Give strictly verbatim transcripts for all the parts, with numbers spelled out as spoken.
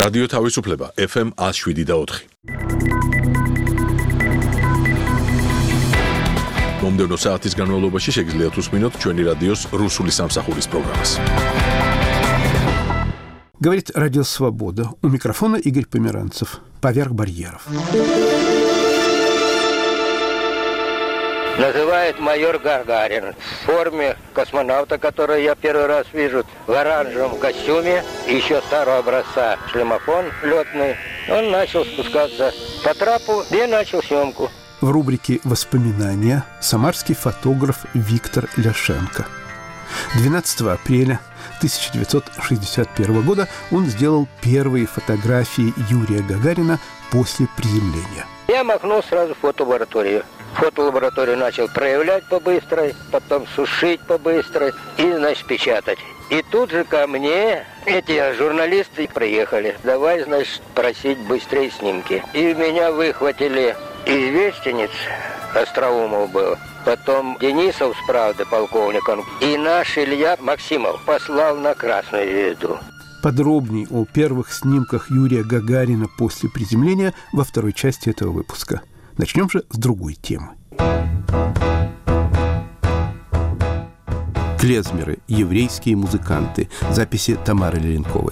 რადიო თავისუფლება ეფ ემ one oh seven და four. მომდევნო საათის განმავლობაში შეგიძლიათ უსმინოთ ჩვენი რადიოს რუსული სამსახურის პროგრამას. Говорит Радио Свобода. У микрофона Игорь Померанцев. Поверх барьеров. Называют майор Гагарин в форме космонавта, которую я первый раз вижу, в оранжевом костюме, еще старого образца шлемофон летный. Он начал спускаться по трапу и начал съемку. В рубрике «Воспоминания» самарский фотограф Виктор Ляшенко. двенадцатого апреля тысяча девятьсот шестьдесят первого года он сделал первые фотографии Юрия Гагарина после приземления. Я махнул сразу в фотолабораторию. Фотолабораторию начал проявлять по-быстрой, потом сушить по-быстрой и, значит, печатать. И тут же ко мне эти журналисты приехали. Давай, значит, просить быстрее снимки. И меня выхватили известенец, Остроумов был, потом Денисов с «Правды» полковником, и наш Илья Максимов послал на Красную Звезду. Подробней о первых снимках Юрия Гагарина после приземления во второй части этого выпуска. Начнем же с другой темы. Клезмеры, еврейские музыканты. Записи Тамары Леленковой.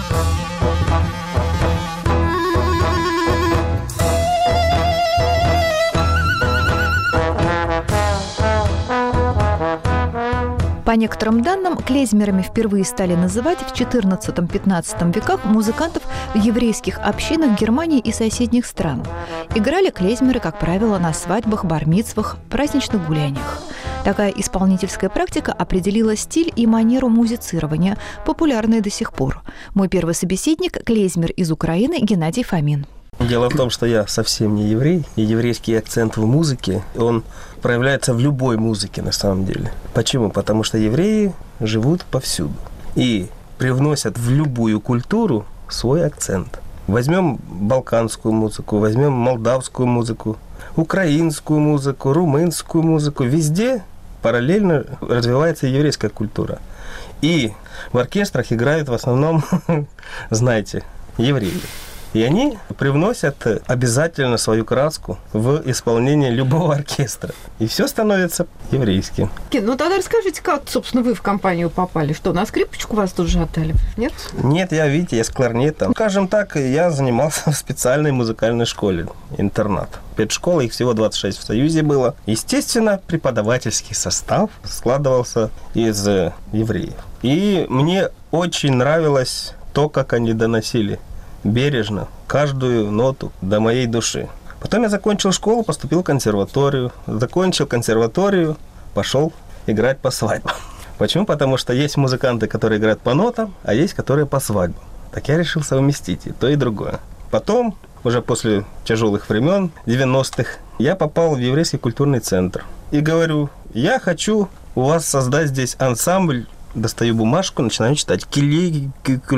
По некоторым данным, клезмерами впервые стали называть в четырнадцатом-пятнадцатом веках музыкантов в еврейских общинах Германии и соседних стран. Играли клезмеры, как правило, на свадьбах, бар-мицвах, праздничных гуляниях. Такая исполнительская практика определила стиль и манеру музицирования, популярные до сих пор. Мой первый собеседник – клезмер из Украины Геннадий Фомин. Дело в том, что я совсем не еврей, и еврейский акцент в музыке, он проявляется в любой музыке на самом деле. Почему? Потому что евреи живут повсюду и привносят в любую культуру свой акцент. Возьмем балканскую музыку, возьмем молдавскую музыку, украинскую музыку, румынскую музыку. Везде параллельно развивается еврейская культура. И в оркестрах играют в основном, знаете, евреи. И они привносят обязательно свою краску в исполнение любого оркестра. И все становится еврейским. Ну тогда расскажите, как, собственно, вы в компанию попали? Что, на скрипочку вас тут же отдали? Нет? Нет, я, видите, я с кларнетом. Скажем так, я занимался в специальной музыкальной школе, интернат. Педшкола, их всего двадцать шесть в Союзе было. Естественно, преподавательский состав складывался из евреев. И мне очень нравилось то, как они доносили бережно каждую ноту до моей души. Потом я закончил школу, поступил в консерваторию. Закончил консерваторию, пошел играть по свадьбам. Почему? Потому что есть музыканты, которые играют по нотам, а есть, которые по свадьбам. Так я решил совместить и то, и другое. Потом, уже после тяжелых времен, девяностых, я попал в еврейский культурный центр. И говорю, я хочу у вас создать здесь ансамбль. Достаю бумажку, начинаю читать. Килей...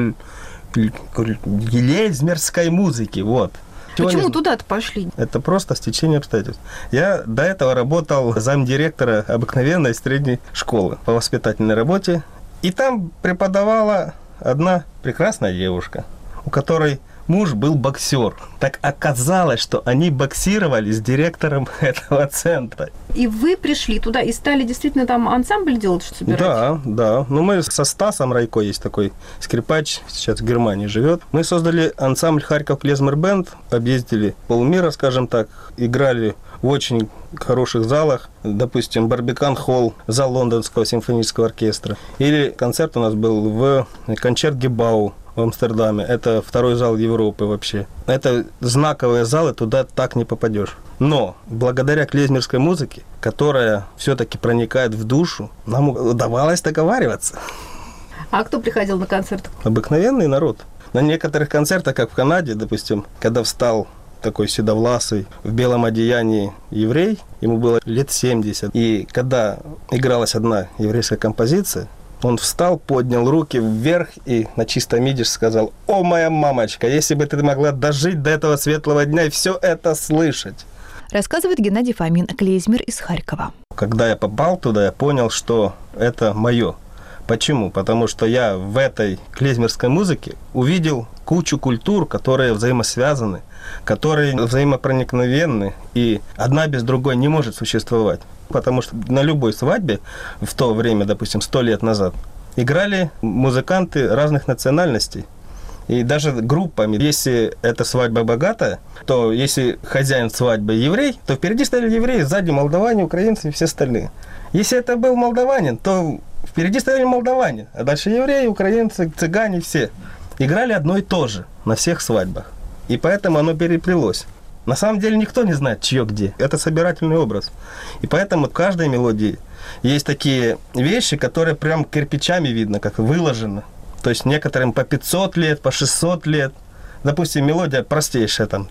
Клезмерской музыки, вот. Почему туда-то пошли? Это просто стечение обстоятельств. Я до этого работал замдиректора обыкновенной средней школы по воспитательной работе, и там преподавала одна прекрасная девушка, у которой муж был боксер. Так оказалось, что они боксировали с директором этого центра. И вы пришли туда и стали действительно там ансамбль делать, что собирать? Да, да. Ну, мы со Стасом Райко, есть такой скрипач, сейчас в Германии живет. Мы создали ансамбль «Харьков Клезмер Бенд», объездили полмира, скажем так, играли в очень хороших залах, допустим, Барбикан-холл, зал Лондонского симфонического оркестра. Или концерт у нас был в Концерт-Гебау в Амстердаме. Это второй зал Европы вообще. Это знаковые залы, туда так не попадешь. Но благодаря клезмерской музыке, которая все-таки проникает в душу, нам удавалось договариваться. А кто приходил на концерт? Обыкновенный народ. На некоторых концертах, как в Канаде, допустим, когда встал такой седовласый, в белом одеянии еврей, ему было лет семьдесят. И когда игралась одна еврейская композиция, он встал, поднял руки вверх и на чистом идиш сказал: «О, моя мамочка, если бы ты могла дожить до этого светлого дня и все это слышать». Рассказывает Геннадий Фомин, клезмер из Харькова. Когда я попал туда, я понял, что это мое. Почему? Потому что я в этой клезмерской музыке увидел кучу культур, которые взаимосвязаны, которые взаимопроникновенны, и одна без другой не может существовать. Потому что на любой свадьбе в то время, допустим, сто лет назад, играли музыканты разных национальностей. И даже группами. Если эта свадьба богатая, то если хозяин свадьбы еврей, то впереди стояли евреи, сзади молдаване, украинцы и все остальные. Если это был молдаванин, то впереди стояли молдаване, а дальше евреи, украинцы, цыгане, все. Играли одно и то же на всех свадьбах. И поэтому оно переплелось. На самом деле никто не знает, чье где. Это собирательный образ. И поэтому в каждой мелодии есть такие вещи, которые прям кирпичами видно, как выложено. То есть некоторым по пятьсот лет, по шестьсот лет. Допустим, мелодия простейшая, там.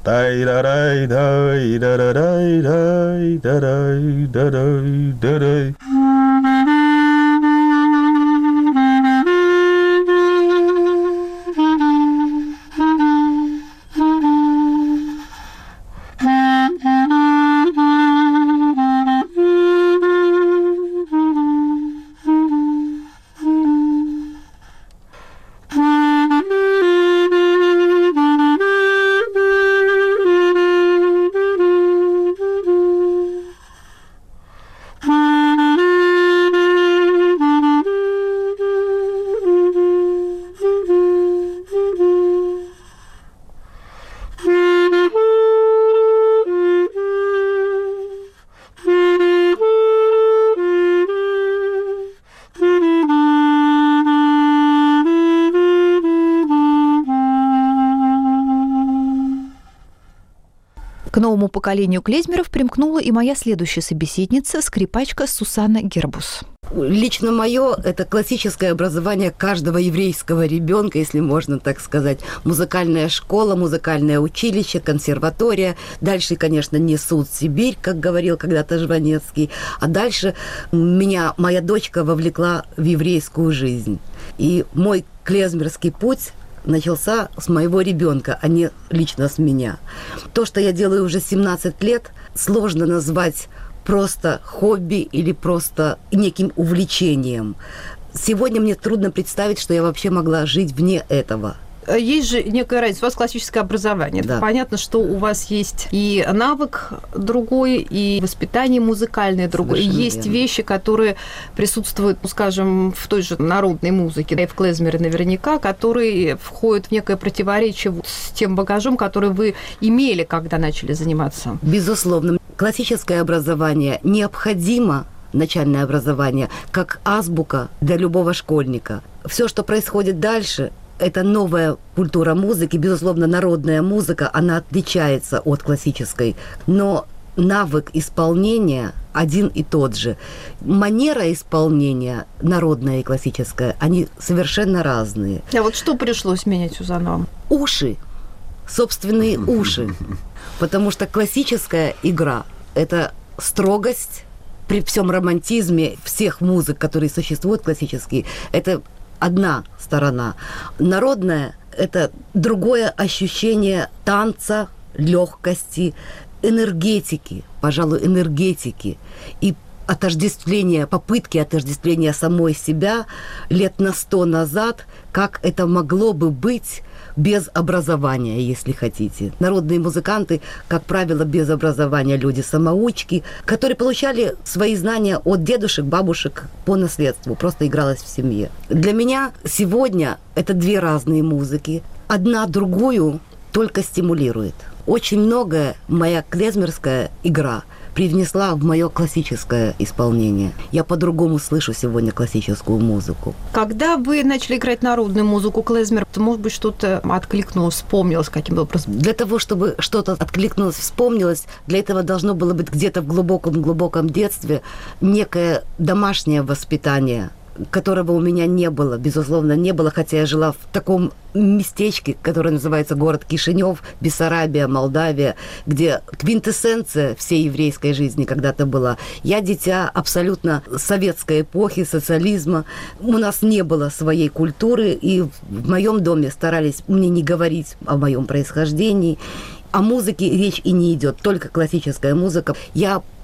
К новому поколению клезмеров примкнула и моя следующая собеседница, скрипачка Сусанна Гербус. Лично мое – это классическое образование каждого еврейского ребенка, если можно так сказать. Музыкальная школа, музыкальное училище, консерватория. Дальше, конечно, не суд Сибирь, как говорил когда-то Жванецкий. А дальше меня моя дочка вовлекла в еврейскую жизнь. И мой клезмерский путь начался с моего ребенка, а не лично с меня. То, что я делаю уже семнадцать лет, сложно назвать просто хобби или просто неким увлечением. Сегодня мне трудно представить, что я вообще могла жить вне этого. Есть же некая разница. У вас классическое образование. Да. Понятно, что у вас есть и навык другой, и воспитание музыкальное другое. Совершенно есть верно. вещи, которые присутствуют, ну, скажем, в той же народной музыке, и в клезмере наверняка, которые входят в некое противоречие с тем багажом, который вы имели, когда начали заниматься. Безусловно, классическое образование необходимо, начальное образование, как азбука для любого школьника. Все, что происходит дальше, это новая культура музыки, безусловно, народная музыка, она отличается от классической, но навык исполнения один и тот же. Манера исполнения, народная и классическая, они совершенно разные. А вот что пришлось менять, Сюзанна, вам? Уши, собственные уши, потому что классическая игра – это строгость при всем романтизме всех музык, которые существуют классические, это одна сторона. Народная – это другое ощущение танца, легкости, энергетики, пожалуй, энергетики и отождествления, попытки отождествления самой себя лет на сто назад, как это могло бы быть без образования, если хотите. Народные музыканты, как правило, без образования люди-самоучки, которые получали свои знания от дедушек, бабушек по наследству, просто игралось в семье. Для меня сегодня это две разные музыки. Одна другую только стимулирует. Очень многое моя клезмерская игра привнесла в мое классическое исполнение. Я по-другому слышу сегодня классическую музыку. Когда вы начали играть народную музыку, клезмер, то, может быть, что-то откликнулось, вспомнилось каким-то образом? Для того, чтобы что-то откликнулось, вспомнилось, для этого должно было быть где-то в глубоком-глубоком детстве некое домашнее воспитание, которого у меня не было, безусловно, не было, хотя я жила в таком местечке, которое называется город Кишинев, Бессарабия, Молдавия, где квинтэссенция всей еврейской жизни когда-то была. Я дитя абсолютно советской эпохи, социализма. У нас не было своей культуры, и в моем доме старались мне не говорить о моем происхождении. О музыке речь и не идет, только классическая музыка. Я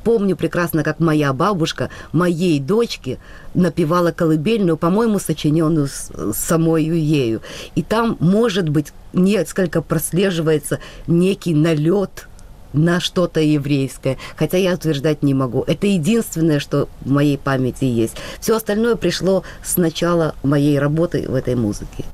помню прекрасно, как моя бабушка моей дочке напевала колыбельную, по-моему, сочиненную с, самою ею. И там, может быть, несколько прослеживается некий налет на что-то еврейское, хотя я утверждать не могу. Это единственное, что в моей памяти есть. Все остальное пришло с начала моей работы в этой музыке.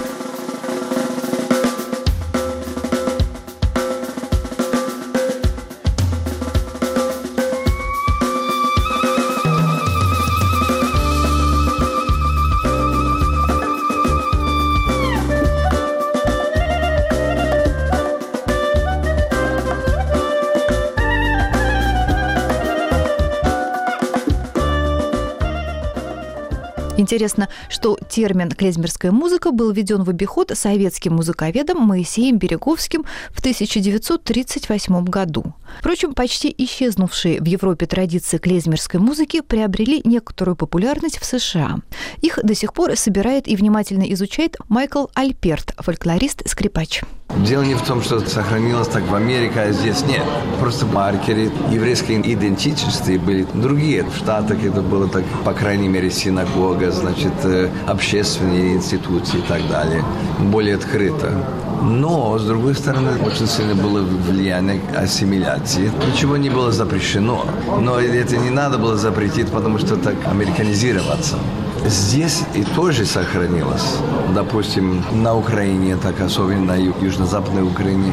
Интересно, что термин «клезмерская музыка» был введен в обиход советским музыковедом Моисеем Береговским в тысяча девятьсот тридцать восьмом году. Впрочем, почти исчезнувшие в Европе традиции клезмерской музыки приобрели некоторую популярность в США. Их до сих пор собирает и внимательно изучает Майкл Альперт, фольклорист-скрипач. Дело не в том, что сохранилось так в Америке, а здесь нет. Просто маркеры еврейской идентичности были другие. В Штатах это было так, по крайней мере, синагога, значит, общественные институции и так далее. Более открыто. Но, с другой стороны, очень сильно было влияние ассимиляции. Ничего не было запрещено. Но это не надо было запретить, потому что так американизироваться. Здесь и тоже сохранилось. Допустим, на Украине, так особенно на южно-западной Украине,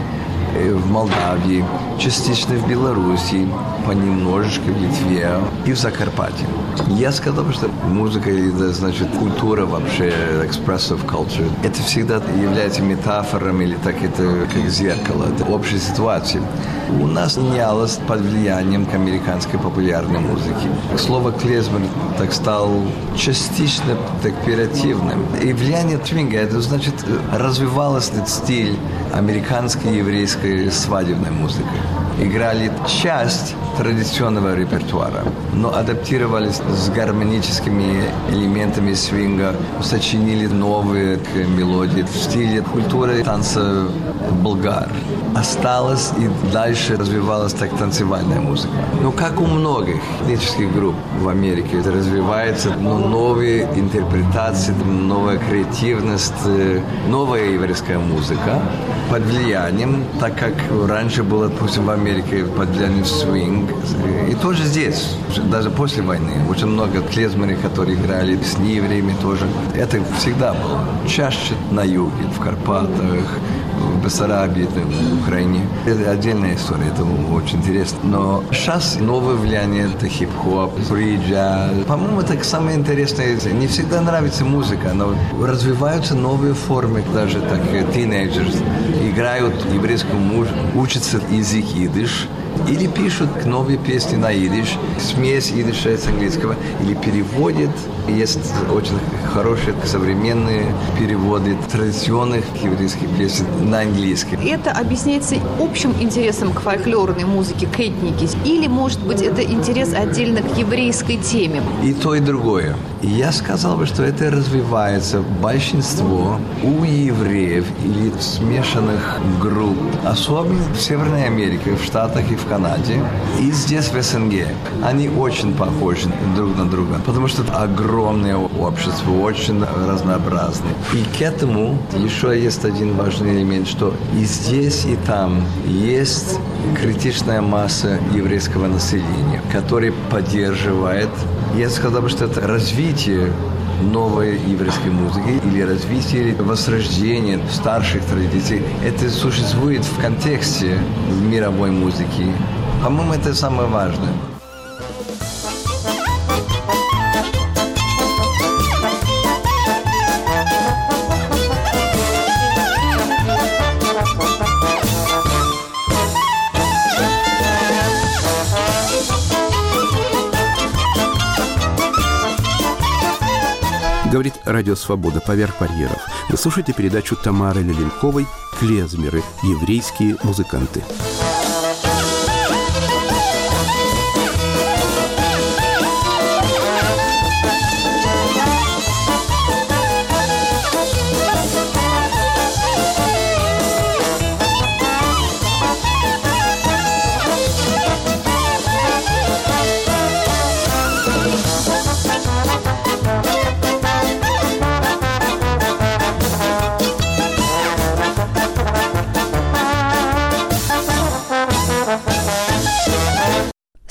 в Молдавии, частично в Беларуси, понемножечку в Литве и в Закарпатье. Я сказал бы, что музыка, это значит культура вообще, expressive culture, это всегда является метафором или так это как зеркало, это общая ситуация. У нас менялось под влиянием американской популярной музыки. Слово клезмер так стал частично так оперативным. И влияние твинга, это значит развивалась этот стиль американской еврейской свадебной музыки. Играли часть традиционного репертуара, но адаптировались с гармоническими элементами свинга, сочинили новые мелодии в стиле культуры танца болгар. Осталась и дальше развивалась так танцевальная музыка. Но как у многих этнических групп в Америке, это развивается, но новые интерпретации, новая креативность, новая еврейская музыка под влиянием, так как раньше было, допустим, в Америке под влиянием свинг. И тоже здесь, даже после войны, очень много клезмеров, которые играли с неевреями тоже. Это всегда было. Чаще на юге, в Карпатах, в Бессарабии, в Украине. Это отдельная история, это очень интересно. Но сейчас новое влияние – это хип-хоп, фри-джаз. По-моему, это самое интересное. Не всегда нравится музыка, но развиваются новые формы, даже так, тинейджеры играют еврейскую музыку, учатся язык идиш, или пишут новые песни на идиш, смесь идиша с английского, или переводят. Есть очень хорошие современные переводы традиционных еврейских песен на английский. Это объясняется общим интересом к фольклорной музыке, к этнике? Или, может быть, это интерес отдельно к еврейской теме? И то, и другое. Я сказал бы, что это развивается большинство у евреев или смешанных групп, особенно в Северной Америке, в Штатах и в Канаде, и здесь в СНГ. Они очень похожи друг на друга, потому что это огромное общество, очень разнообразное. И к этому еще есть один важный элемент, что и здесь, и там есть критичная масса еврейского населения, которая поддерживает. Я сказал бы, что это развитие новой еврейской музыки или развитие, или возрождение старших традиций. Это существует в контексте мировой музыки. По-моему, это самое важное. Говорит Радио Свобода «Поверх барьеров». Вы слушаете передачу Тамары Леленковой «Клезмеры. Еврейские музыканты».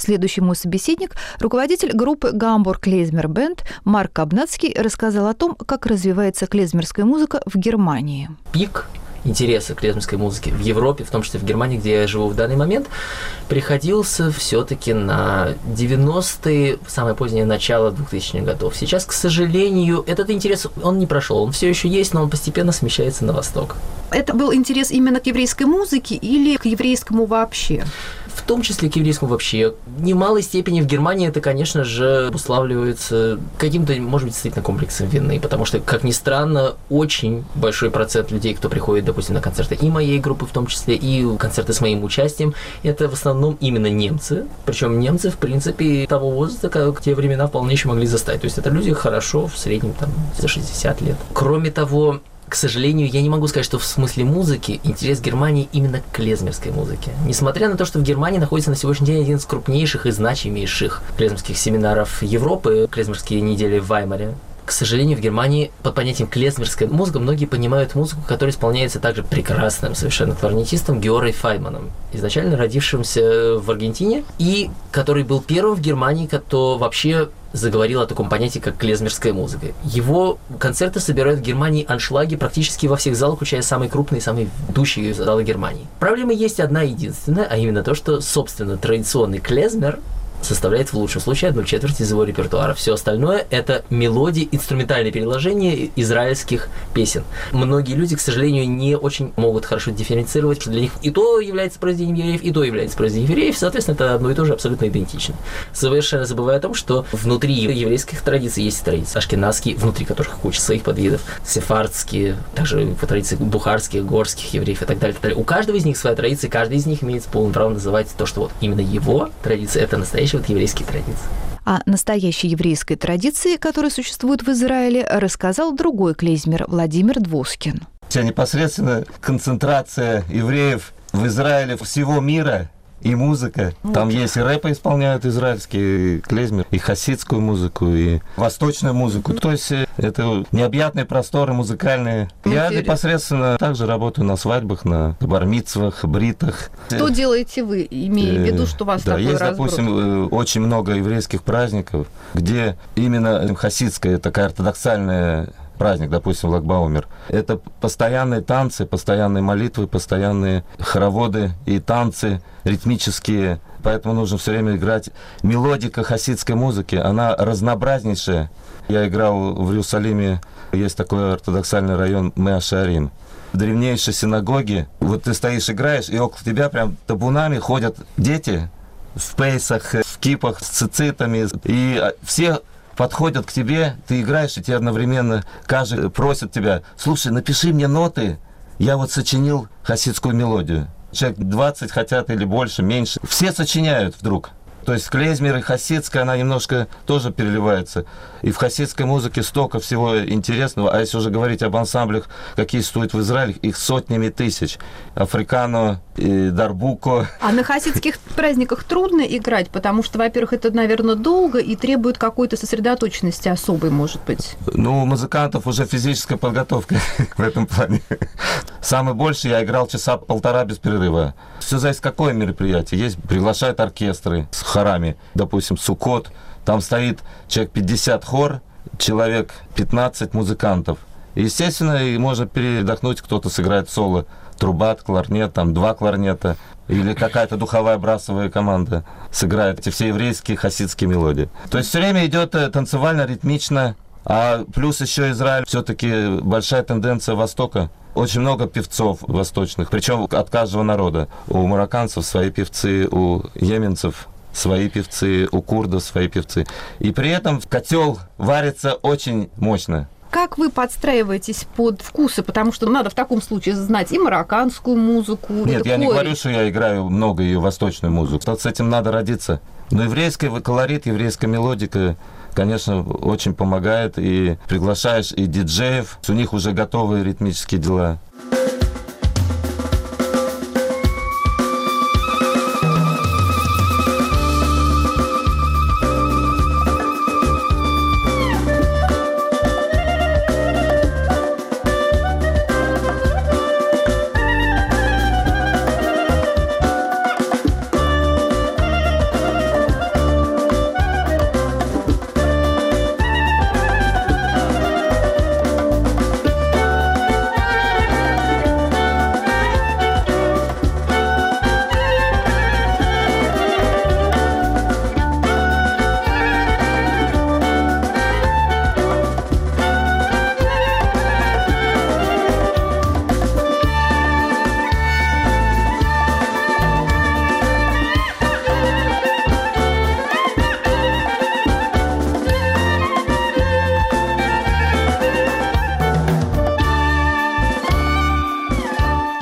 Следующий мой собеседник, руководитель группы «Гамбург Клезмер Бенд» Марк Кабнацкий, рассказал о том, как развивается клезмерская музыка в Германии. Пик интереса к клезмерской музыке в Европе, в том числе в Германии, где я живу в данный момент, приходился все-таки на девяностые, самое позднее начало двухтысячных годов. Сейчас, к сожалению, этот интерес, он не прошел. Он все еще есть, но он постепенно смещается на восток. Это был интерес именно к еврейской музыке или к еврейскому вообще? В том числе к еврейскому вообще. В немалой степени в Германии это, конечно же, обуславливается каким-то, может быть, действительно комплексом вины, потому что, как ни странно, очень большой процент людей, кто приходит, допустим, на концерты и моей группы в том числе, и концерты с моим участием, это в основном именно немцы. Причем немцы, в принципе, того возраста, как в те времена вполне еще могли застать. То есть это люди хорошо, в среднем, там, за шестьдесят лет. Кроме того, к сожалению, я не могу сказать, что в смысле музыки интерес Германии именно к клезмерской музыке. Несмотря на то, что в Германии находится на сегодняшний день один из крупнейших и значимейших клезмерских семинаров Европы, клезмерские недели в Ваймаре, к сожалению, в Германии под понятием клезмерская музыка многие понимают музыку, которая исполняется также прекрасным совершенно кларнетистом Георгом Файманом, изначально родившимся в Аргентине, и который был первым в Германии, кто вообще заговорил о таком понятии, как клезмерская музыка. Его концерты собирают в Германии аншлаги практически во всех залах, включая самые крупные, самые ведущие залы Германии. Проблема есть одна единственная, а именно то, что, собственно, традиционный клезмер составляет в лучшем случае одну четверть из его репертуара. Все остальное – это мелодии, инструментальные переложения израильских песен. Многие люди, к сожалению, не очень могут хорошо дифференцировать, что для них и то является произведением евреев, и то является произведением евреев. Соответственно, это одно и то же абсолютно идентично. Совершенно забывая о том, что внутри еврейских традиций есть традиции ашкеназские, внутри которых куча своих подвидов, сефардские, также по традиции бухарских, горских евреев и так далее, так далее. У каждого из них своя традиция, каждый из них имеет полное право называть то, что вот именно его традиция – это настоящая вот еврейские традиции. О настоящей еврейской традиции, которая существует в Израиле, рассказал другой клезмер Владимир Двоскин. Вся непосредственно концентрация евреев в Израиле всего мира и музыка. Там есть и рэпы исполняют израильские, и клезмер, и хасидскую музыку, и восточную музыку. То есть это необъятные просторы музыкальные. Я непосредственно также работаю на свадьбах, на бар-мицвах, бритах. Что делаете вы, имея в виду, что у вас да, такой есть, разброд? Допустим, очень много еврейских праздников, где именно хасидская, такая ортодоксальная праздник, допустим, Лагбаумер. Это постоянные танцы, постоянные молитвы, постоянные хороводы и танцы ритмические. Поэтому нужно все время играть. Мелодика хасидской музыки, она разнообразнейшая. Я играл в Иерусалиме, есть такой ортодоксальный район Меа-Шаарим. В древнейшей синагоге, вот ты стоишь, играешь, и около тебя прям табунами ходят дети в пейсах, в кипах с цицитами, и все подходят к тебе, ты играешь, и тебе одновременно каждый просит тебя: слушай, напиши мне ноты, я вот сочинил хасидскую мелодию. Человек двадцать хотят или больше, меньше. Все сочиняют вдруг. То есть клезмер и хасидская, она немножко тоже переливается. И в хасидской музыке столько всего интересного. А если уже говорить об ансамблях, какие существуют в Израиле, их сотнями тысяч. Африкано, и Дарбуко. А на хасидских праздниках трудно играть, потому что, во-первых, это, наверное, долго и требует какой-то сосредоточенности особой, может быть. Ну, у музыкантов уже физическая подготовка в этом плане. Самый больший я играл часа полтора без перерыва. Все зависит, какое мероприятие. Есть, приглашают оркестры с хорами, допустим, Суккот. Там стоит человек пятьдесят хор, человек пятнадцать музыкантов. И, естественно, и можно передохнуть, кто-то сыграет соло, трубат, кларнет, там два кларнета, или какая-то духовая брасовая команда сыграет эти все еврейские хасидские мелодии. То есть все время идет танцевально, ритмично, а плюс еще Израиль, все-таки большая тенденция Востока. Очень много певцов восточных, причем от каждого народа. У марокканцев свои певцы, у йеменцев свои певцы, у курдов свои певцы. И при этом котел варится очень мощно. Как вы подстраиваетесь под вкусы? Потому что надо в таком случае знать и марокканскую музыку. Нет, я корень. не говорю, что я играю много ее восточную музыку. С этим надо родиться. Но еврейский колорит, еврейская мелодика, конечно, очень помогает. И приглашаешь и диджеев, у них уже готовые ритмические дела.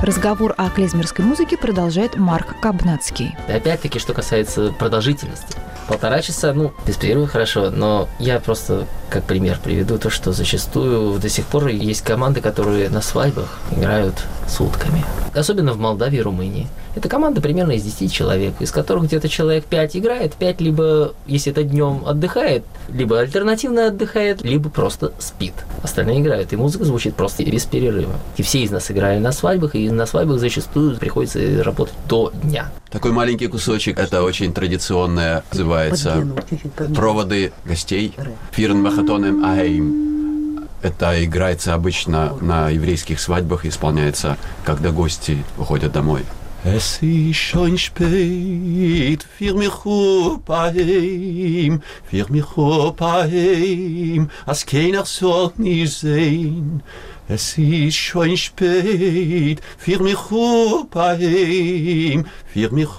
Разговор о клезмерской музыке продолжает Марк Кабнацкий. Опять-таки, что касается продолжительности. Полтора часа, ну, без перерыва хорошо, но я просто как пример приведу то, что зачастую до сих пор есть команды, которые на свадьбах играют сутками. Особенно в Молдавии и Румынии. Это команда примерно из десяти человек, из которых где-то человек пять играет, пять либо, если это днем, отдыхает, либо альтернативно отдыхает, либо просто спит. Остальные играют, и музыка звучит просто без перерыва. И все из нас играли на свадьбах, и на свадьбах зачастую приходится работать до дня. Такой маленький кусочек, это очень традиционное, называется «Проводы гостей». «Фирн махатонем аэйм». Это играется обычно на еврейских свадьбах, исполняется, когда гости уходят домой. Es ist schon spät, für mich heim, für mich heim, als keiner soll nicht sehen. Es ist schon spät, für mich heim, für mich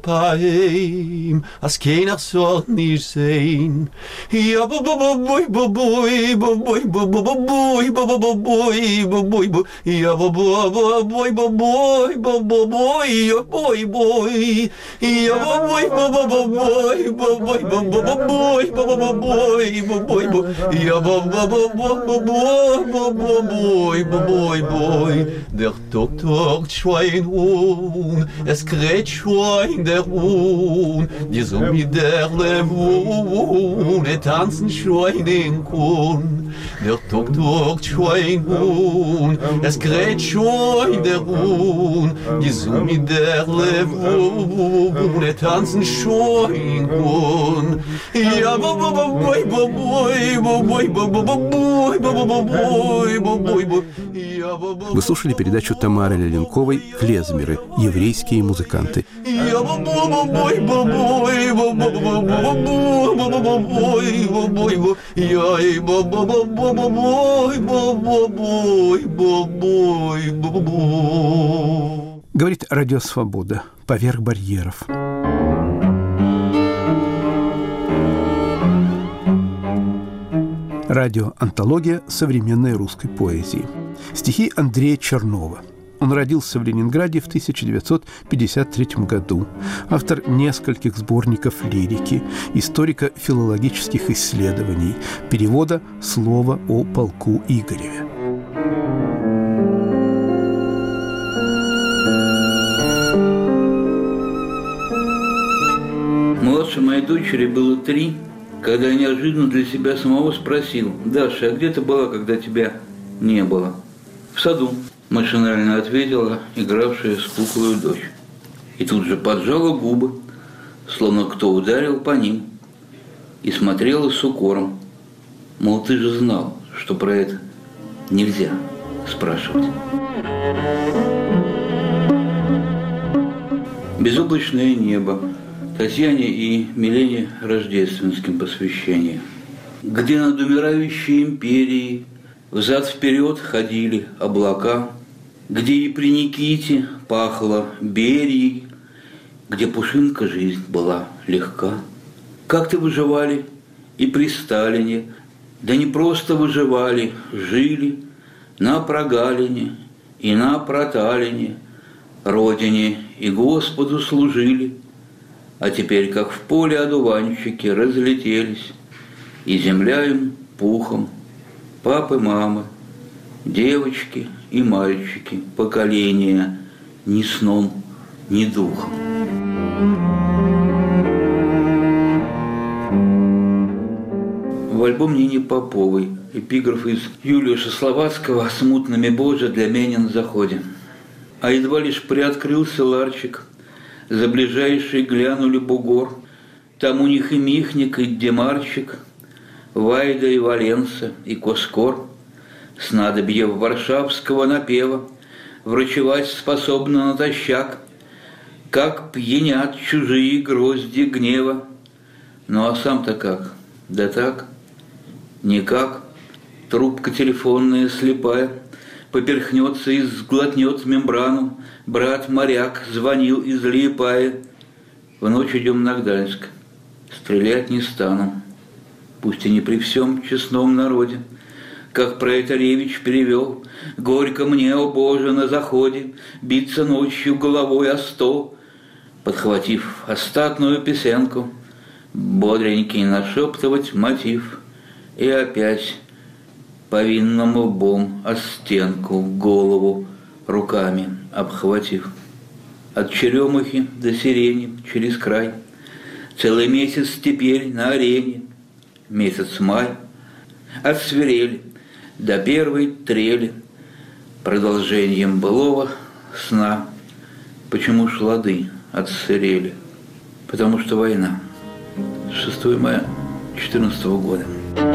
heim, als keiner soll nicht sehen. Ja, bo bo bo boy bo boy bo boy bo bo bo boy bo bo bo boy bo boy bo ja bo bo bo boy bo boy bo bo boy ja boy boy ja bo boy bo bo bo boy bo boy bo bo bo boy bo bo bo boy bo boy bo ja bo bo bo bo bo boy bo bo boy Boy, boy, boy, der Doktor schwein un, es kräht schwein der un, die so mit der Levun, et tanzen schwein in kun. Der Doktor schwein un, es kräht schwein der un, die so mit der Levun, et tanzen schwein in kun. Ja, bo bo bo boy, bo boy, bo boy, bo bo bo boy, bo bo bo boy, bo boy, bo. Вы слушали передачу Тамары Леленковой «Клезмеры. Еврейские музыканты». Говорит Радио Свобода. Поверх барьеров. Радиоантология современной русской поэзии. Стихи Андрея Чернова. Он родился в Ленинграде в тысяча девятьсот пятьдесят третьем году. Автор нескольких сборников лирики, историко-филологических исследований, перевода «Слова о полку Игореве». Младшей моей дочери было три, когда я неожиданно для себя самого спросил: «Даша, а где ты была, когда тебя не было?» «В саду», – машинально ответила игравшая с куклой дочь. И тут же поджала губы, словно кто ударил по ним, и смотрела с укором. Мол, ты же знал, что про это нельзя спрашивать. Безоблачное небо. Татьяне и Милене Рождественским посвящение. Где над умирающей империей взад-вперед ходили облака, где и при Никите пахло берией, где пушинка жизнь была легка. Как-то выживали и при Сталине, да не просто выживали, жили на прогалине и на проталине, Родине и Господу служили. А теперь, как в поле одуванчики, разлетелись, и земля им пухом, папы, мамы, девочки и мальчики, поколения, ни сном, ни духом. В альбом Нини Поповой эпиграф из Юлиуша Словацкого «Смутными Боже для меня на заходе». А едва лишь приоткрылся ларчик, за ближайший глянули бугор, там у них и Михник, и Демарчик, Вайда и Валенса, и Коскор, снадобье варшавского напева, врачевать способно натощак, как пьянят чужие грозди гнева. Ну а сам-то как? Да так, никак, трубка телефонная слепая, поперхнется и сглотнет мембрану. Брат-моряк звонил из Лиепая. В ночь идем на Гданьск. Стрелять не стану. Пусть и не при всем честном народе. как проэтаревич перевел. Горько мне, о Боже, на заходе биться ночью головой о стол. Подхватив остатную песенку, бодренький нашептывать мотив. И опять повинным лбом о стенку голову руками обхватив. От черемухи до сирени через край целый месяц теперь на арене, месяц май. От свирели до первой трели продолжением былого сна. Почему ж лады отсырели? Потому что война. шестого мая две тысячи четырнадцатого года.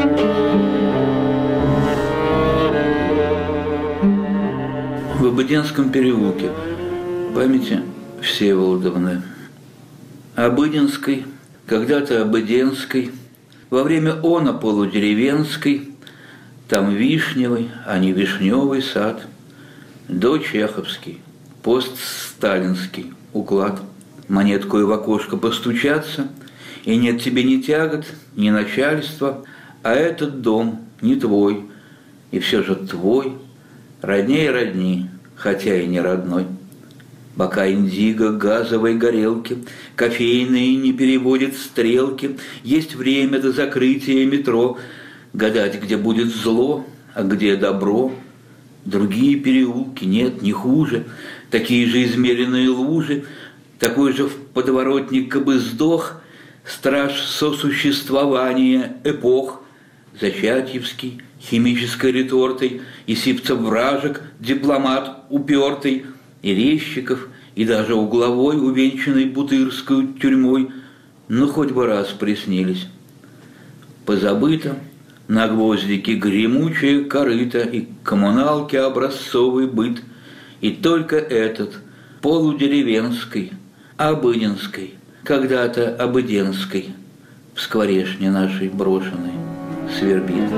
В Обыденском переулке памяти Всеволодовны. Обыденской, когда-то Обыденской, во время она полудеревенской, там вишневый, а не вишневый сад, до чеховский, постсталинский уклад, монеткою в окошко постучаться, и нет тебе ни тягот, ни начальства, а этот дом не твой, и все же твой, родней родни, хотя и не родной. Бока индиго, газовой горелки, кофейные не переводят стрелки, есть время до закрытия метро, гадать, где будет зло, а где добро. Другие переулки нет, не хуже, такие же измеренные лужи, такой же в подворотник кабы сдох, страж сосуществования эпох, Зачатьевский, химической ретортой, и Сипцев вражек, дипломат упертый, и Резчиков, и даже Угловой, увенчанный Бутырской тюрьмой, ну хоть бы раз приснились. Позабыто на гвоздике гремучее корыто и коммуналки образцовый быт, и только этот полудеревенской, обыденской, когда-то обыденской, в скворечне нашей брошенной свербит.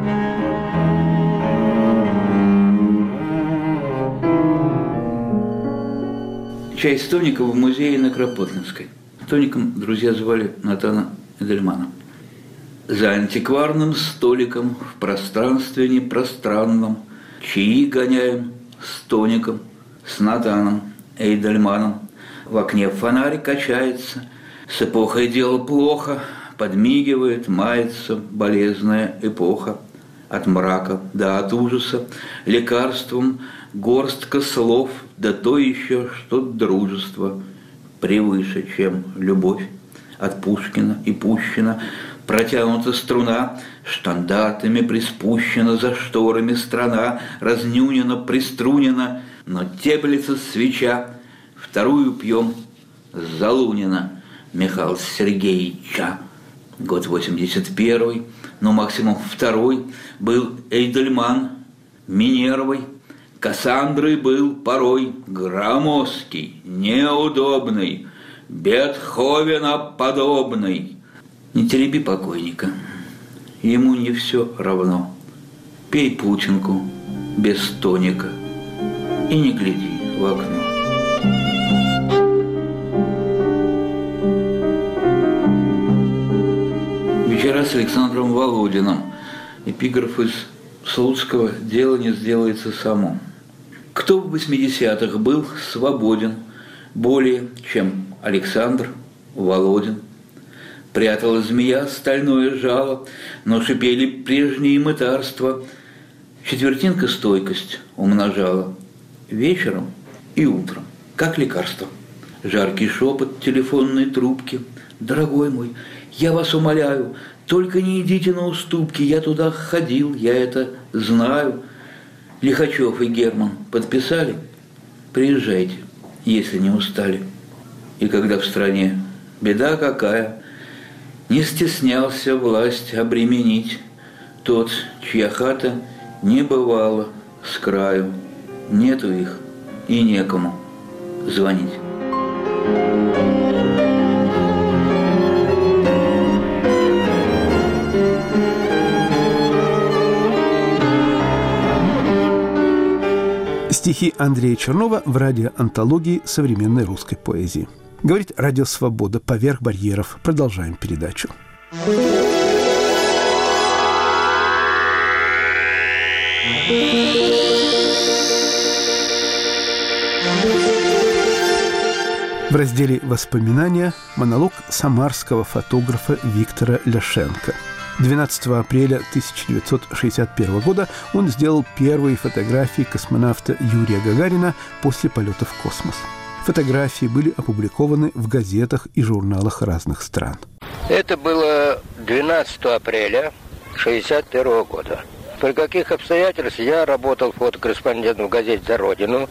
Чай с тоником в музее на Кропоткинской. Тоником друзья звали Натана Эдельмана. За антикварным столиком в пространстве непространном чаи гоняем с тоником, с Натаном Эйдельманом. В окне фонарь качается, с эпохой дело плохо, подмигивает, мается болезная эпоха. От мрака да от ужаса лекарством горстка слов, да то еще, что дружество превыше, чем любовь. От Пушкина и Пущина протянута струна, штандартами приспущена за шторами страна, разнюнена, приструнена, но теплится свеча. Вторую пьем Залунина Михаила Сергеевича. Год восемьдесят первый, но максимум второй, был Эйдельман Минервой. Кассандрой был порой громоздкий, неудобный, Бетховена подобный. Не тереби покойника, ему не все равно. Пей пученку без тоника и не гляди в окно. Вечера с Александром Володиным. Эпиграф из Слуцкого «Дело не сделается само». Кто в восьмидесятых был свободен более, чем Александр Володин? Прятала змея стальное жало, но шипели прежние мытарства. Четвертинка стойкость умножала вечером и утром, как лекарство. Жаркий шепот телефонной трубки. «Дорогой мой, я вас умоляю, только не идите на уступки, я туда ходил, я это знаю». Лихачев и Герман подписали? Приезжайте, если не устали. И когда в стране беда какая, не стеснялся власть обременить тот, чья хата не бывала с краю. Нету их и некому звонить. Стихи Андрея Чернова в радиоантологии современной русской поэзии. Говорит Радио Свобода поверх барьеров. Продолжаем передачу. разделе «Воспоминания» монолог самарского фотографа Виктора Ляшенко. двенадцатого апреля тысяча девятьсот шестьдесят первого года он сделал первые фотографии космонавта Юрия Гагарина после полета в космос. Фотографии были опубликованы в газетах и журналах разных стран. Это было двенадцатого апреля шестьдесят первого года. При каких обстоятельствах я работал фотокорреспондентом в газете «За Родину»,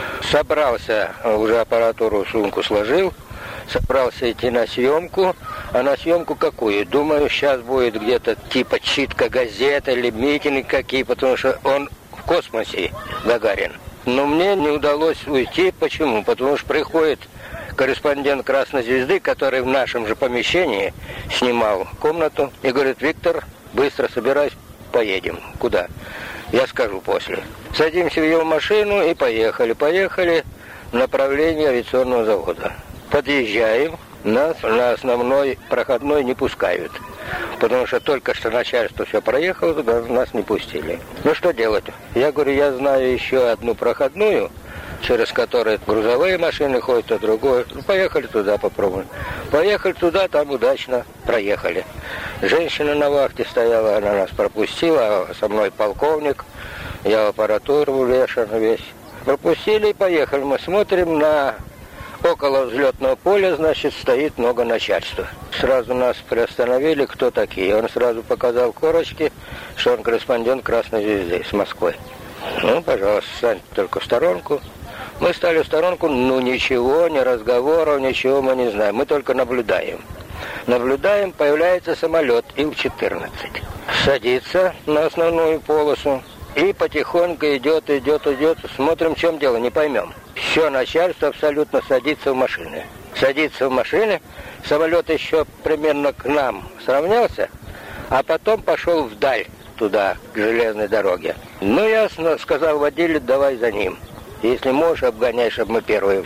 собрался, уже аппаратуру в сумку сложил, собрался идти на съемку, а на съемку какую? Думаю, сейчас будет где-то типа читка газеты или митинги какие, потому что он в космосе, Гагарин. Но мне не удалось уйти. Почему? Потому что приходит корреспондент «Красной звезды», который в нашем же помещении снимал комнату, и говорит: «Виктор, быстро собирайся, поедем». Куда? Я скажу после. Садимся в его машину и поехали. Поехали в направлении авиационного завода. Подъезжаем, нас на основной проходной не пускают. Потому что только что начальство все проехало, туда нас не пустили. Ну что делать? Я говорю, я знаю еще одну проходную, через которую грузовые машины ходят, а другое. Ну, поехали туда, попробуем. Поехали туда, там удачно проехали. Женщина на вахте стояла, она нас пропустила, а со мной полковник, я в аппаратуру увешан весь. Пропустили и поехали. Мы смотрим, на около взлетного поля, значит, стоит много начальства. Сразу нас приостановили, кто такие. Он сразу показал корочки, что он корреспондент «Красной звезды» с Москвы. Ну, пожалуйста, встаньте только в сторонку. Мы стали в сторонку, ну ничего, ни разговоров, ничего мы не знаем. Мы только наблюдаем. Наблюдаем, появляется самолет Ил четырнадцать. Садится на основную полосу и потихоньку идет, идет, идет. Смотрим, в чем дело, не поймем. Все начальство абсолютно садится в машины. Садится в машины, самолет еще примерно к нам сравнялся, а потом пошел вдаль, туда, к железной дороге. Ну, ясно, сказал водитель, давай за ним. Если можешь, обгоняй, чтобы мы первые.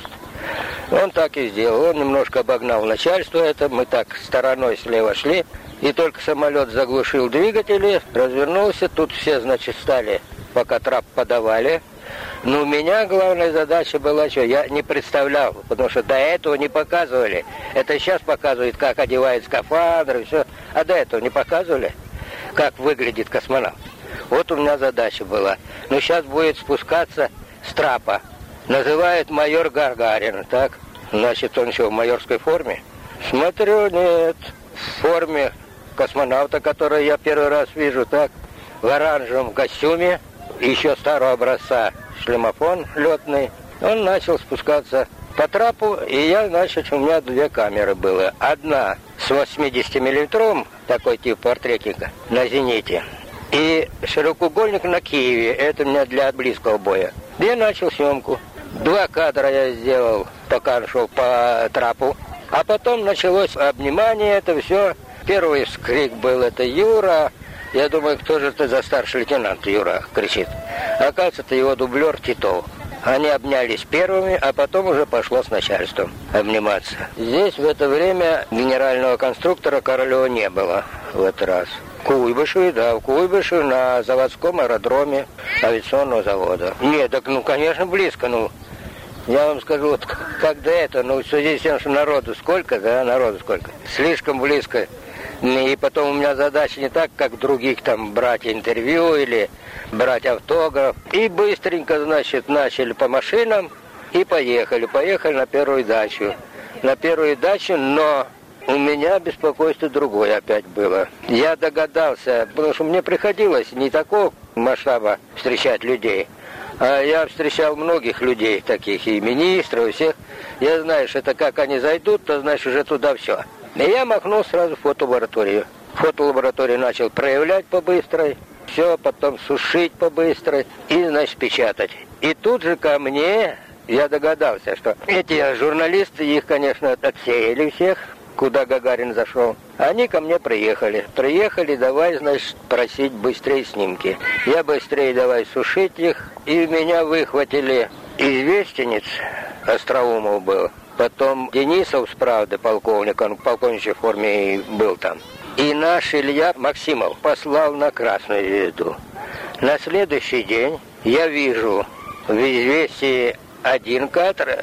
Он так и сделал. Он немножко обогнал начальство это. Мы так стороной слева шли. И только самолет заглушил двигатели, развернулся. Тут все, значит, стали, пока трап подавали. Но у меня главная задача была, что я не представлял, потому что до этого не показывали. Это сейчас показывают, как одевают скафандр и все. А до этого не показывали, как выглядит космонавт. Вот у меня задача была. Но сейчас будет спускаться с трапа. Называют майор Гагарин, так? Значит, он что, в майорской форме? Смотрю, нет, в форме космонавта, который я первый раз вижу, так? В оранжевом костюме, еще старого образца шлемофон летный. Он начал спускаться по трапу, и я, значит, у меня две камеры было. Одна с восьмидесятимиллиметровым, такой тип портретника, на «Зените». И широкоугольник на Киеве, это у меня для близкого боя. Я начал съемку. Два кадра я сделал, пока он шел по трапу. А потом началось обнимание, это все. Первый скрик был, это Юра. Я думаю, кто же это за старший лейтенант, Юра, кричит. Оказывается, это его дублер Титов. Они обнялись первыми, а потом уже пошло с начальством обниматься. Здесь в это время генерального конструктора Королева не было в этот раз. В Куйбышеве, да, в Куйбышеве на заводском аэродроме авиационного завода. Нет, так, ну, конечно, близко, ну. Я вам скажу, вот как до этого, ну, в связи с тем, что народу сколько, да, народу сколько, слишком близко. И потом у меня задача не так, как других, там, брать интервью или брать автограф. И быстренько, значит, начали по машинам и поехали. Поехали на первую дачу. На первую дачу, но у меня беспокойство другое опять было. Я догадался, потому что мне приходилось не такого масштаба встречать людей, а я встречал многих людей таких, и министров, и всех. Я знаю, что это как они зайдут, то, значит, уже туда все. И я махнул сразу в фотолабораторию. Фотолабораторию начал проявлять по-быстрой, все, потом сушить по-быстрой и, значит, печатать. И тут же ко мне, я догадался, что эти журналисты, их, конечно, отсеяли всех, куда Гагарин зашел. Они ко мне приехали. Приехали, давай, значит, просить быстрее снимки. Я быстрее давай сушить их, и меня выхватили известенец, Остроумов был. Потом Денисов с «Правды», полковник, он в полковничьей форме и был там. И наш Илья Максимов послал на Красную звезду. На следующий день я вижу в «Известии» один кадр,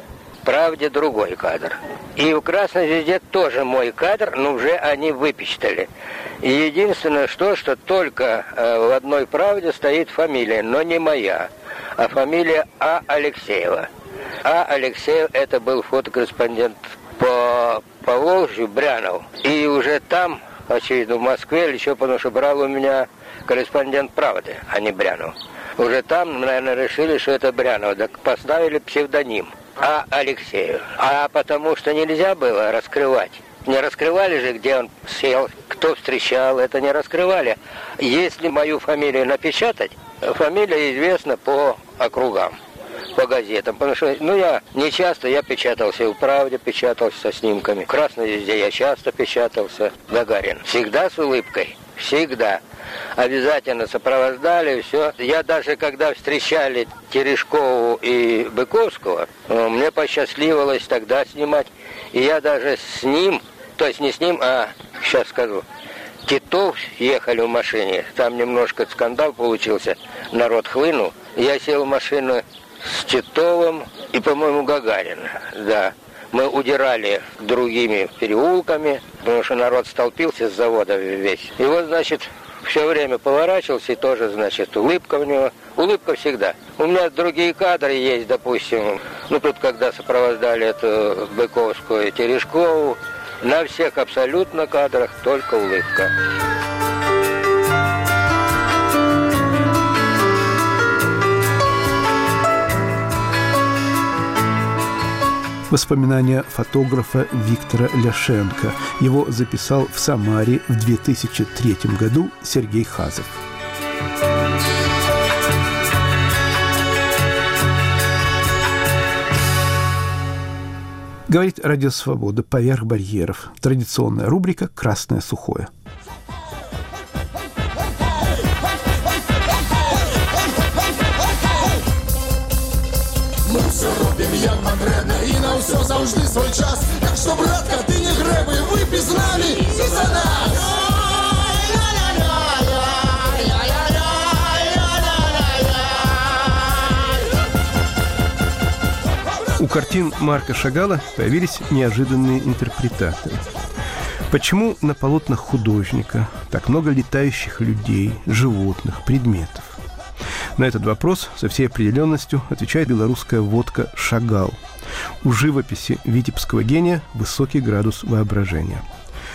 «Правде» другой кадр. И в «Красной звезде» тоже мой кадр, но уже они выпечатали. И единственное, что, что только э, в одной «Правде» стоит фамилия, но не моя, а фамилия А. Алексеева. А. Алексеев – это был фотокорреспондент по Поволжью, Брянов. И уже там, очевидно, в Москве, или еще потому что брал у меня корреспондент «Правды», а не Брянов. Уже там, наверное, решили, что это Брянов, так поставили псевдоним А. Алексеев. А потому что нельзя было раскрывать. Не раскрывали же, где он сел, кто встречал, это не раскрывали. Если мою фамилию напечатать, фамилия известна по округам, по газетам. Потому что, ну, я не часто, я печатался в «Правде», печатался со снимками. В «Красной звезде» я часто печатался. Гагарин. Всегда с улыбкой. Всегда. Обязательно сопровождали, все. Я даже, когда встречали Терешкову и Быковского, мне посчастливилось тогда снимать. И я даже с ним, то есть не с ним, а, сейчас скажу, Титов ехали в машине. Там немножко скандал получился, народ хлынул. Я сел в машину с Титовым и, по-моему, Гагарин, да. Мы удирали другими переулками, потому что народ столпился с завода весь. И вот, значит, все время поворачивался, и тоже, значит, улыбка у него. Улыбка всегда. У меня другие кадры есть, допустим. Ну, тут, когда сопровождали эту Быковскую и Терешкову, на всех абсолютно кадрах только улыбка. Воспоминания фотографа Виктора Ляшенко. Его записал в Самаре в две тысячи третьем году Сергей Хазов. Говорит Радио Свобода «Поверх барьеров». Традиционная рубрика «Красное сухое». Ми все робимо, як нам треба, і на все завжди свій час. Так що, братка, ти не греби, випій з нами і за нас. У картин Марка Шагала появились неожиданные интерпретаторы. Почему на полотнах художника так много летающих людей, животных, предметов? На этот вопрос со всей определенностью отвечает белорусская водка «Шагал». У живописи витебского гения высокий градус воображения.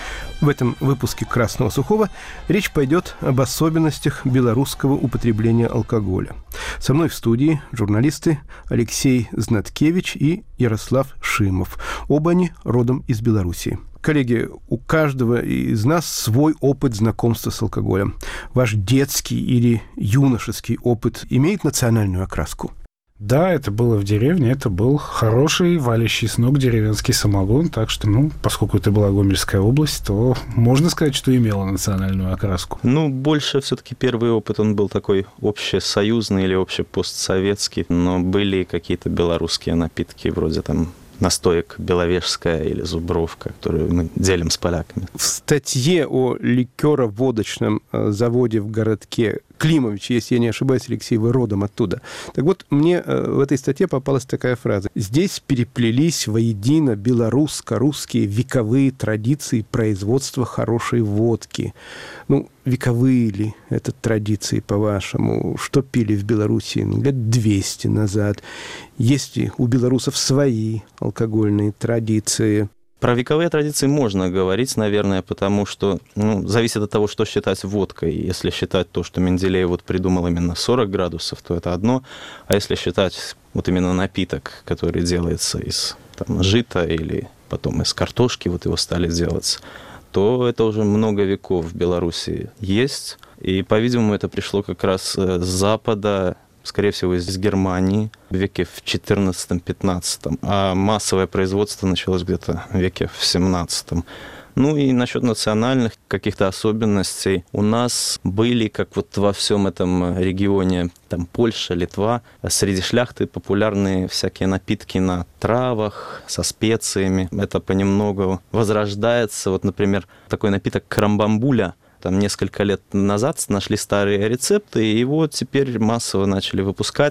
В этом выпуске «Красного сухого» речь пойдет об особенностях белорусского употребления алкоголя. Со мной в студии журналисты Алексей Знаткевич и Ярослав Шимов. Оба они родом из Белоруссии. Коллеги, у каждого из нас свой опыт знакомства с алкоголем. Ваш детский или юношеский опыт имеет национальную окраску? Да, это было в деревне, это был хороший, валящий с ног деревенский самогон, так что, ну, поскольку это была Гомельская область, то можно сказать, что имело национальную окраску. Ну, больше все-таки первый опыт, он был такой общесоюзный или общепостсоветский, но были какие-то белорусские напитки, вроде там настоек Беловежская или Зубровка, которую мы делим с поляками. В статье о ликероводочном заводе в городке Климович, если я не ошибаюсь, Алексей, вы родом оттуда. Так вот, мне в этой статье попалась такая фраза. Здесь переплелись воедино белорусско-русские вековые традиции производства хорошей водки. Ну, вековые ли это традиции, по-вашему? Что пили в Белоруссии лет двести назад? Есть ли у белорусов свои алкогольные традиции? Про вековые традиции можно говорить, наверное, потому что ну, зависит от того, что считать водкой. Если считать то, что Менделеев вот придумал именно сорок градусов, то это одно. А если считать вот именно напиток, который делается из там, жита или потом из картошки, вот его стали делать, то это уже много веков в Беларуси есть. И, по-видимому, это пришло как раз с Запада, скорее всего, из Германии в веке в четырнадцатом-пятнадцатом, а массовое производство началось где-то в веке в семнадцатом. Ну и насчет национальных каких-то особенностей. У нас были, как вот во всем этом регионе, там Польша, Литва, среди шляхты популярные всякие напитки на травах, со специями. Это понемногу возрождается. Вот, например, такой напиток крамбамбуля. Там несколько лет назад нашли старые рецепты, и его теперь массово начали выпускать.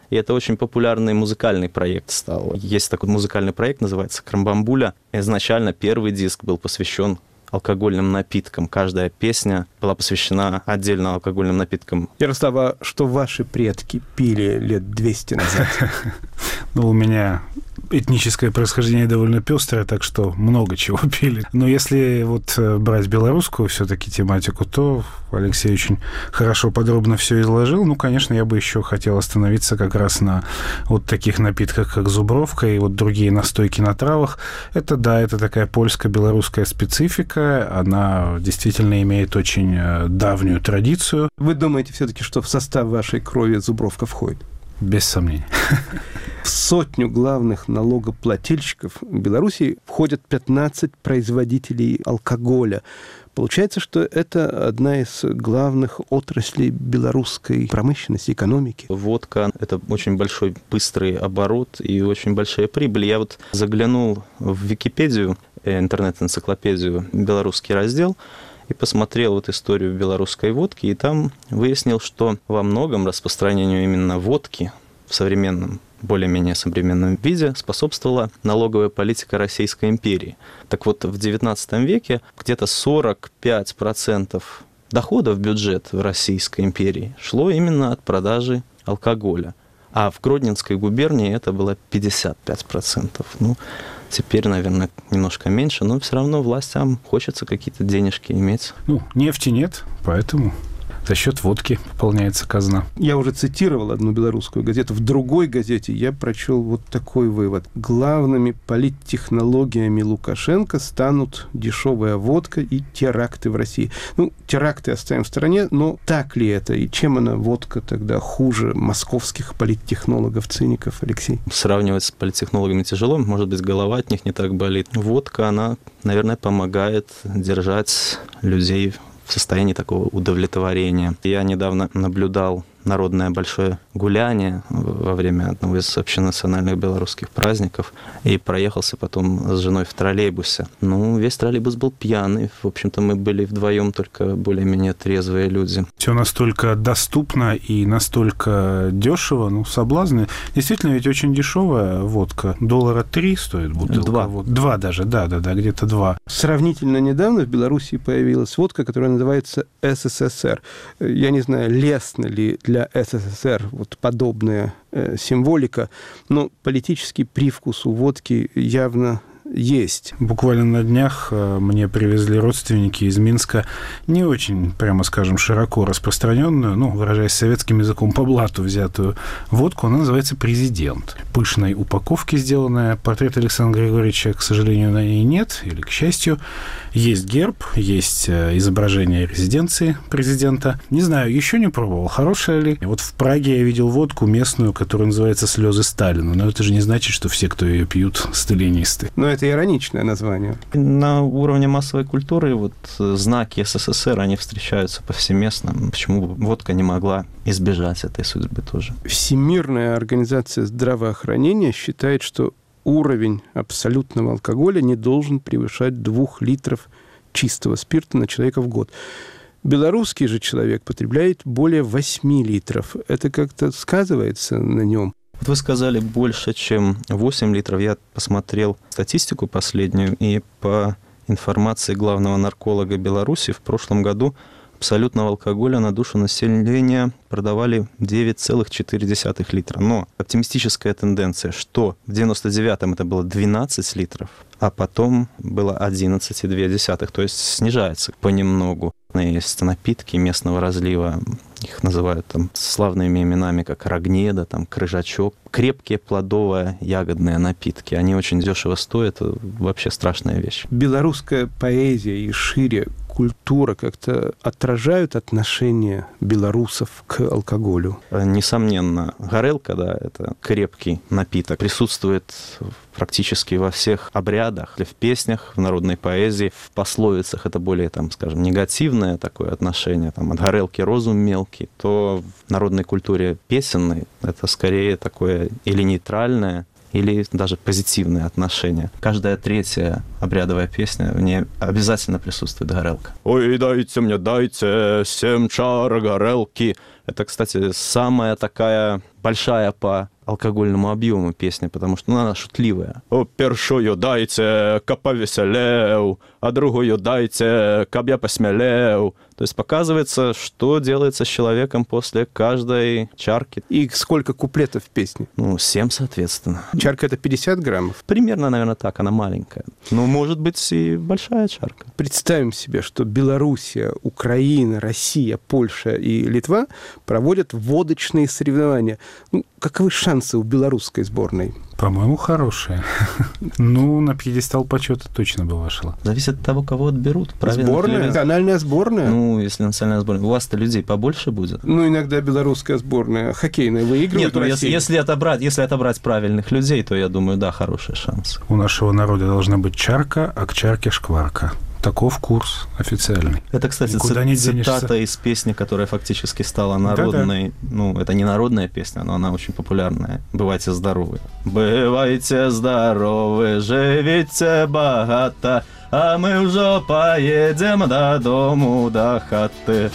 И это очень популярный музыкальный проект стал. Есть такой музыкальный проект, называется «Крамбамбуля». Изначально первый диск был посвящен алкогольным напиткам. Каждая песня была посвящена отдельно алкогольным напиткам. Ярослав, а что ваши предки пили лет двести назад? Ну, у меня этническое происхождение довольно пестрое, так что много чего пили. Но если вот брать белорусскую все-таки тематику, то Алексей очень хорошо, подробно все изложил. Ну, конечно, я бы еще хотел остановиться как раз на вот таких напитках, как зубровка и вот другие настойки на травах. Это, да, это такая польско-белорусская специфика. Она действительно имеет очень давнюю традицию. Вы думаете все-таки, что в состав вашей крови зубровка входит? Без сомнений. В сотню главных налогоплательщиков Беларуси входят пятнадцать производителей алкоголя. Получается, что это одна из главных отраслей белорусской промышленности, экономики. Водка – это очень большой быстрый оборот и очень большая прибыль. Я вот заглянул в Википедию, интернет-энциклопедию, белорусский раздел, и посмотрел вот историю белорусской водки, и там выяснил, что во многом распространению именно водки в современном, более-менее современном виде способствовала налоговая политика Российской империи. Так вот, в девятнадцатом веке где-то сорок пять процентов доходов в бюджет Российской империи шло именно от продажи алкоголя. А в Гродненской губернии это было пятьдесят пять процентов. Ну, теперь, наверное, немножко меньше, но все равно властям хочется какие-то денежки иметь. Ну, нефти нет, поэтому за счет водки пополняется казна. Я уже цитировал одну белорусскую газету. В другой газете я прочел вот такой вывод. Главными политтехнологиями Лукашенко станут дешевая водка и теракты в России. Ну, теракты оставим в стороне, но так ли это? И чем она, водка, тогда хуже московских политтехнологов-циников, Алексей? Сравнивать с политтехнологами тяжело. Может быть, голова от них не так болит. Водка, она, наверное, помогает держать людей в состоянии такого удовлетворения. Я недавно наблюдал народное большое гуляние во время одного из общенациональных белорусских праздников и проехался потом с женой в троллейбусе. Ну, весь троллейбус был пьяный. В общем-то, мы были вдвоем только более-менее трезвые люди. Все настолько доступно и настолько дешево, ну, соблазны. Действительно, ведь очень дешевая водка. Доллара три стоит бутылка. Два. Вот. Два даже, да-да-да, где-то два. Сравнительно недавно в Беларуси появилась водка, которая называется СССР. Я не знаю, лестно ли для СССР вот подобная э, символика, но политический привкус у водки явно есть. Буквально на днях мне привезли родственники из Минска не очень, прямо скажем, широко распространенную, ну, выражаясь советским языком, по блату взятую водку. Она называется «Президент». Пышной упаковки сделанная. Портрет Александра Григорьевича, к сожалению, на ней нет, или к счастью. Есть герб, есть изображение резиденции президента. Не знаю, еще не пробовал, хорошая ли. Вот в Праге я видел водку местную, которая называется «Слезы Сталина». Но это же не значит, что все, кто ее пьют, сталинисты. Но это ироничное название. На уровне массовой культуры вот знаки СССР, они встречаются повсеместно. Почему водка не могла избежать этой судьбы тоже? Всемирная организация здравоохранения считает, что уровень абсолютного алкоголя не должен превышать двух литров чистого спирта на человека в год. Белорусский же человек потребляет более восьми литров. Это как-то сказывается на нем? Вот вы сказали больше, чем восемь литров. Я посмотрел статистику последнюю, и по информации главного нарколога Беларуси в прошлом году абсолютного алкоголя на душу населения продавали девять целых четыре десятых литра. Но оптимистическая тенденция, что в девяносто девятом это было двенадцать литров, а потом было одиннадцать целых две десятых, то есть снижается понемногу. Есть напитки местного разлива, их называют там славными именами, как Рогнеда, там, Крыжачок. Крепкие плодовые ягодные напитки, они очень дешево стоят, это вообще страшная вещь. Белорусская поэзия и шире культура как-то отражают отношение белорусов к алкоголю? Несомненно. Горелка, да, это крепкий напиток, присутствует практически во всех обрядах, в песнях, в народной поэзии, в пословицах это более, там, скажем, негативное такое отношение, там, от горелки розум мелкий, то в народной культуре песенной это скорее такое или нейтральное, или даже позитивные отношения. Каждая третья обрядовая песня, в ней обязательно присутствует горелка. «Ой, дайте мне, дайте семь чар горелки». Это, кстати, самая такая большая по алкогольному объему песня, потому что ну, она шутливая. «О, першую дайте, ка повеселеу, а другую дайте, каб я посмелеу». То есть показывается, что делается с человеком после каждой чарки. И сколько куплетов в песне? Ну, семь, соответственно. Чарка – это пятьдесят граммов? Примерно, наверное, так, она маленькая. Но может быть и большая чарка. Представим себе, что Белоруссия, Украина, Россия, Польша и Литва проводят водочные соревнования. Ну, каковы шансы у белорусской сборной? По-моему, хорошие. Ну, на пьедестал почета точно бы вошла. Зависит от того, кого отберут. Сборная? Национальная сборная? Ну, если национальная сборная. У вас-то людей побольше будет. Ну, иногда белорусская сборная хоккейная выигрывает. Нет, ну, если, если, отобрать, если отобрать правильных людей, то, я думаю, да, хороший шанс. У нашего народа должна быть чарка, а к чарке шкварка. Таков курс официальный. Это, кстати, ци- цитата из песни, которая фактически стала народной. Да-да. Ну, это не народная песня, но она очень популярная. «Бывайте здоровы». «Бывайте здоровы, живите богато, а мы уже поедем до дому, до хаты».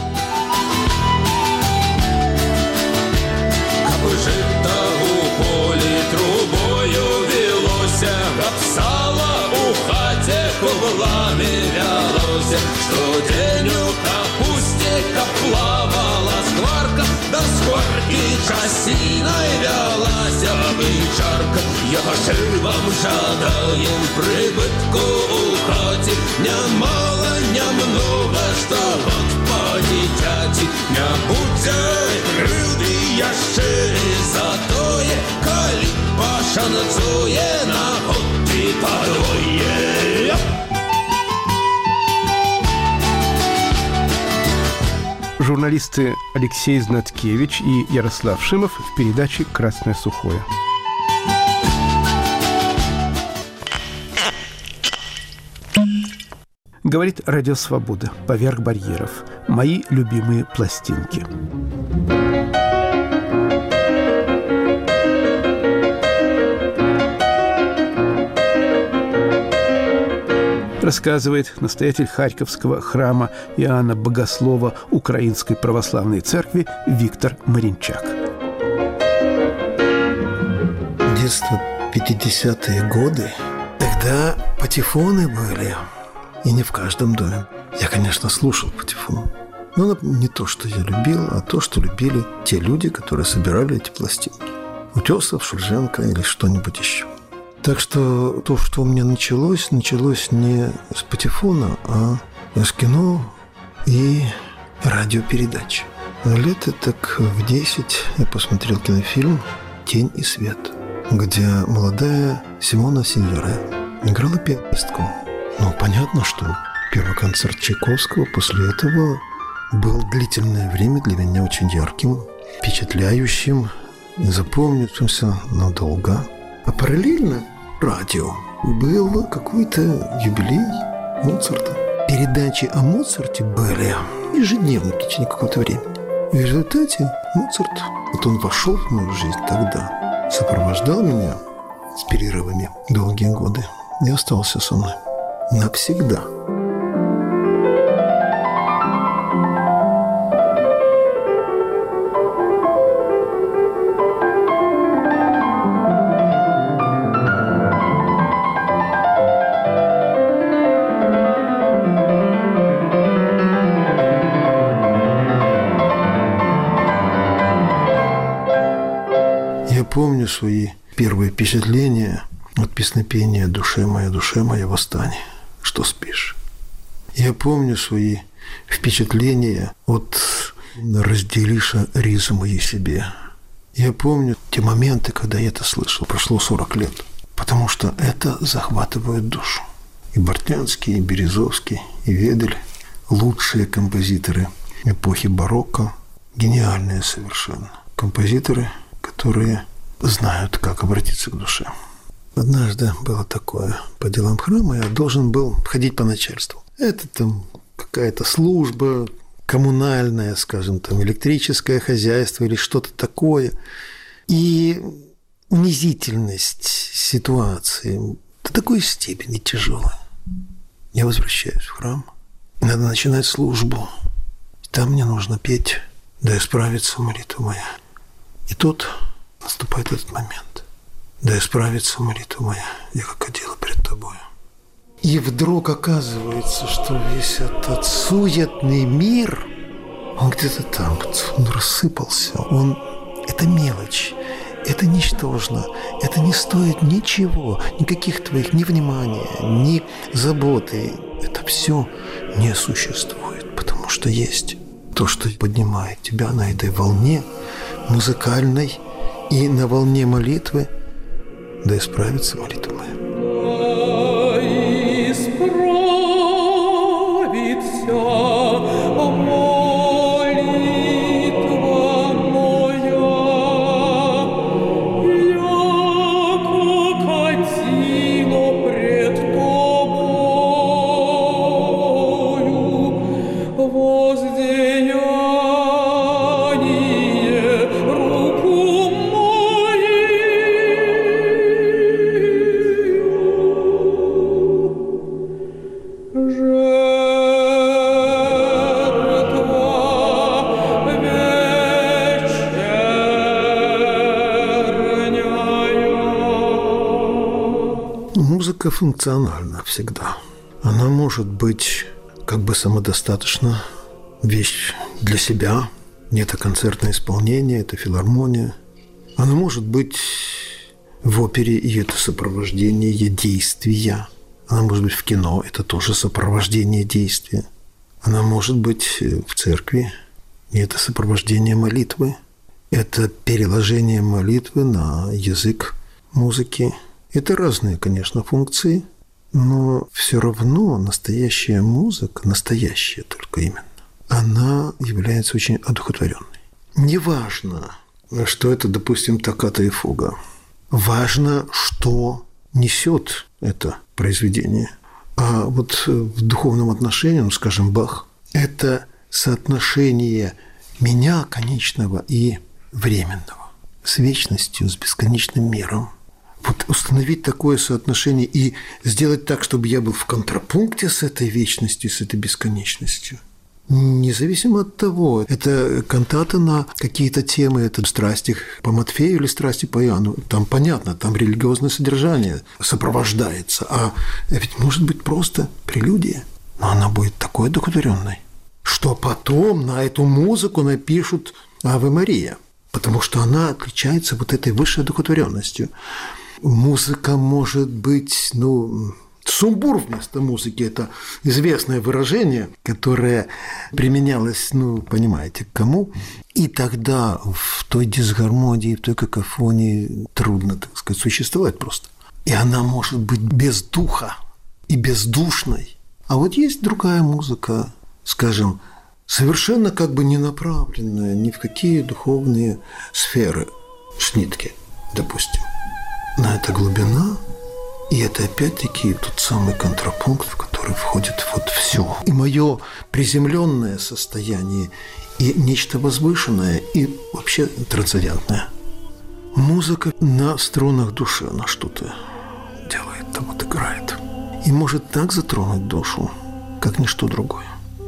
Аби жито у полі трубою вілося, гапсала у хаті кублами вялося, щодень у капусті каплавала скварка, до скварки часінай вялася бичарка. Я ж вам жадаєм прибитку у хаті, нямало, нямного, що от по дитяті, не буде кривди яще за тоє, коли пошанцує на годі подвоє. Журналисты Алексей Знаткевич и Ярослав Шимов в передаче «Красное сухое». Говорит Радио Свобода. Поверх барьеров. Мои любимые пластинки. Рассказывает настоятель Харьковского храма Иоанна Богослова Украинской Православной Церкви Виктор Маринчак. Детство, пятидесятые годы, тогда патефоны были, и не в каждом доме. Я, конечно, слушал патефон, но не то, что я любил, а то, что любили те люди, которые собирали эти пластинки. Утесов, Шульженко или что-нибудь еще. Так что то, что у меня началось, началось не с патефона, а с кино и радиопередач. Лет так в десять я посмотрел кинофильм «Тень и свет», где молодая Симона Синьоре играла пианистку. Ну, понятно, что первый концерт Чайковского после этого был длительное время для меня очень ярким, впечатляющим, запомнившимся надолго. А параллельно радио был какой-то юбилей Моцарта. Передачи о Моцарте были ежедневно в течение какого-то времени. И в результате Моцарт, вот он вошел в мою жизнь тогда, сопровождал меня с перерывами долгие годы и остался со мной навсегда. Я помню свои первые впечатления от песнопения «Душе моя, душе моя, восстань, что спишь». Я помню свои впечатления от «Разделиша ризу моей себе». Я помню те моменты, когда я это слышал. Прошло сорок лет. Потому что это захватывает душу. И Бортнянский, и Березовский, и Ведель – лучшие композиторы эпохи барокко. Гениальные совершенно. Композиторы, которые знают, как обратиться к душе. Однажды было такое. По делам храма я должен был ходить по начальству. Это там какая-то служба коммунальная, скажем, там электрическое хозяйство или что-то такое. И унизительность ситуации до такой степени тяжелая. Я возвращаюсь в храм. Надо начинать службу. Там мне нужно петь, да исправится молитва моя. И тут наступает этот момент. Да исправится молитва моя, я как одела пред тобою. И вдруг оказывается, что весь этот суетный мир, он где-то там, он рассыпался, он... Это мелочь, это ничтожно, это не стоит ничего, никаких твоих ни внимания, ни заботы. Это все не существует, потому что есть то, что поднимает тебя на этой волне музыкальной и на волне молитвы, да исправится молитва моя. Музыка функциональна всегда. Она может быть как бы самодостаточна, вещь для себя. Это концертное исполнение, это филармония. Она может быть в опере, и это сопровождение действия. Она может быть в кино, это тоже сопровождение действия. Она может быть в церкви, и это сопровождение молитвы. Это переложение молитвы на язык музыки. Это разные, конечно, функции, но все равно настоящая музыка, настоящая только именно, она является очень одухотворенной. Неважно, что это, допустим, токката и фуга. Важно, что несет это произведение. А вот в духовном отношении, ну, скажем, Бах, это соотношение меня, конечного, и временного, с вечностью, с бесконечным миром. Вот установить такое соотношение и сделать так, чтобы я был в контрапункте с этой вечностью, с этой бесконечностью. Независимо от того, это кантата на какие-то темы, это страсти по Матфею или страсти по Иоанну. Там понятно, там религиозное содержание сопровождается. А ведь может быть просто прелюдия, но она будет такой одухотворенной, что потом на эту музыку напишут «Аве Мария», потому что она отличается вот этой высшей одухотворенностью. Музыка может быть, ну, сумбур вместо музыки – это известное выражение, которое применялось, ну, понимаете, к кому. И тогда в той дисгармонии, в той какофонии трудно, так сказать, существовать просто. И она может быть без духа и бездушной. А вот есть другая музыка, скажем, совершенно как бы не направленная ни в какие духовные сферы, шнитки, допустим. Но это глубина, и это опять-таки тот самый контрапункт, в который входит вот все. И мое приземленное состояние, и нечто возвышенное, и вообще трансцендентное. Музыка на струнах души, она что-то делает, там вот играет. И может так затронуть душу, как ничто другое.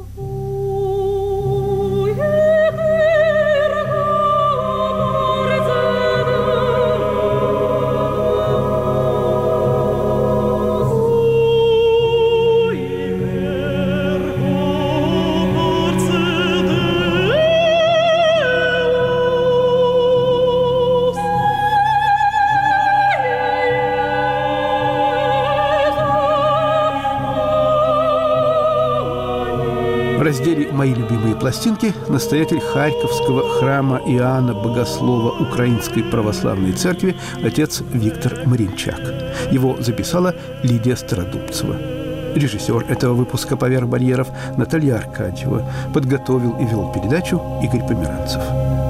В разделе «Мои любимые пластинки» настоятель Харьковского храма Иоанна Богослова Украинской Православной Церкви отец Виктор Маринчак. Его записала Лидия Стародубцева. Режиссер этого выпуска «Поверх барьеров» Наталья Аркадьева. Подготовил и вел передачу Игорь Померанцев.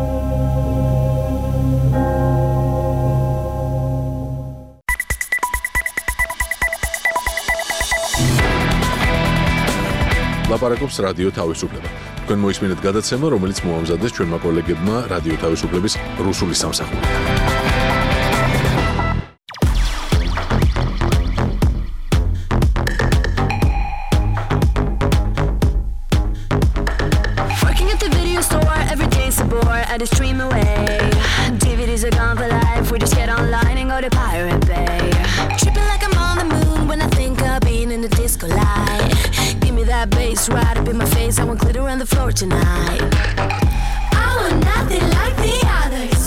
ლაპარაკობს რადიო თავისუფლება. თქვენ მოისმინეთ გადაცემა, რომელიც მოამზადეს ჩვენმა კოლეგებმა რადიო თავისუფლების რუსული სამსახური. I just dream away. D V Ds are gone for life. We just get online and go to Pirate Bay. Tripping like I'm on the moon when I think of being in the disco light. Give me that bass right up in my face. I want glitter on the floor tonight. I want nothing like the others.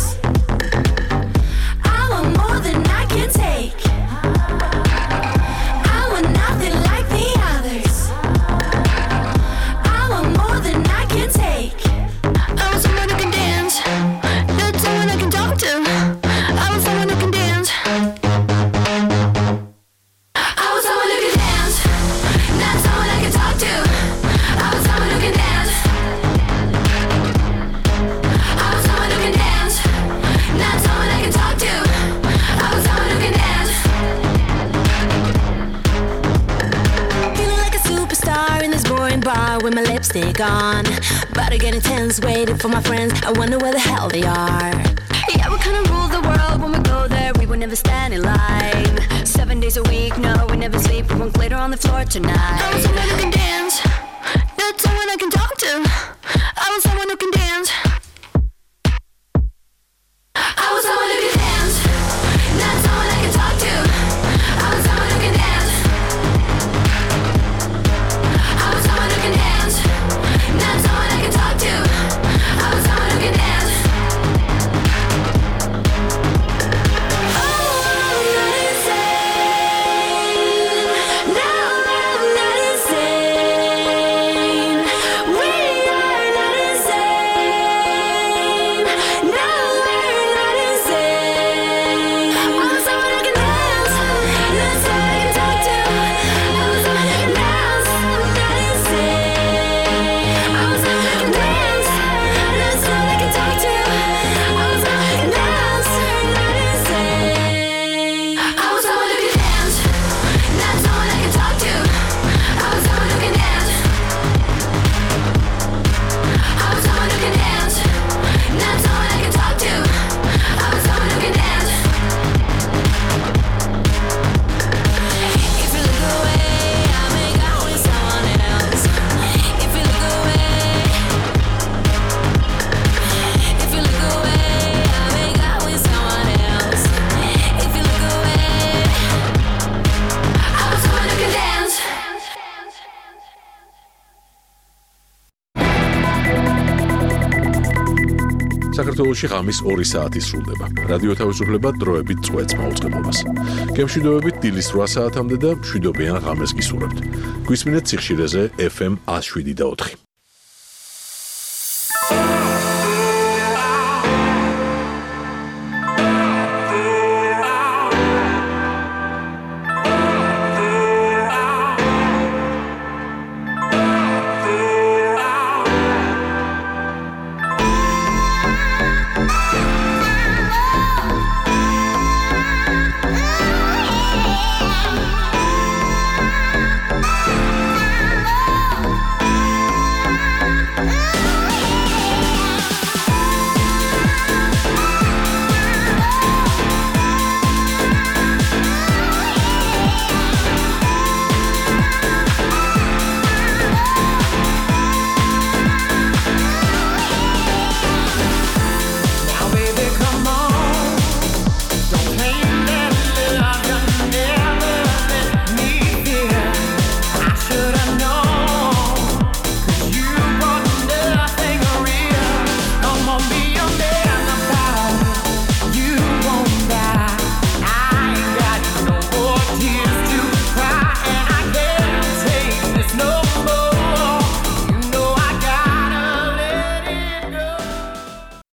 I want more than I can take. I want nothing like the others. I want more than I can take. I want someone who can dance, not someone I can talk to. I want someone who can dance. I want someone who can dance, not someone I can talk to. I want someone who can dance. I want someone who can dance, not someone I can talk to. I want someone who can dance. Feeling like a superstar in this boring bar with my lipstick on. About to get intense, waiting for my friends. I wonder where the hell they are. Yeah, we kinda rule the world when we go there. We will never stand in line. Seven days a week, no, we never sleep. We want glitter on the floor tonight. I want someone who can dance, not someone I can talk to. I want someone who can dance. I want someone who can dance, not someone I can talk to. I want someone who can dance. I want someone who can dance, not someone I can talk to. I want someone who can dance. Oh, I'm not insane. No, I'm not insane. We are not insane. No, we're not insane. I want someone who can dance, not someone I can talk to. I want someone who can dance. I'm not insane. I want someone who can dance, not someone I can talk to. I want someone who can dance. I'm not insane. I want someone who can dance, not someone I can talk to. I want someone who can dance. I want someone who can dance, not someone I can talk to. I want someone who can dance. If you look away, I make out with someone else. If you look away, if you look away, I make out with someone else. If you look away, I want someone who can dance. საქართველოში ღამის ორი საათი სრულდება. რადიო თავისუფლება დროებით წვეთს მაუწყებლობას. გემშვიდობებით დილის რვა საათამდე და მშვიდობიან ღამეს გისურვებთ. გვისმინეთ სიხშირეზე ეფ ემ one oh seven და four.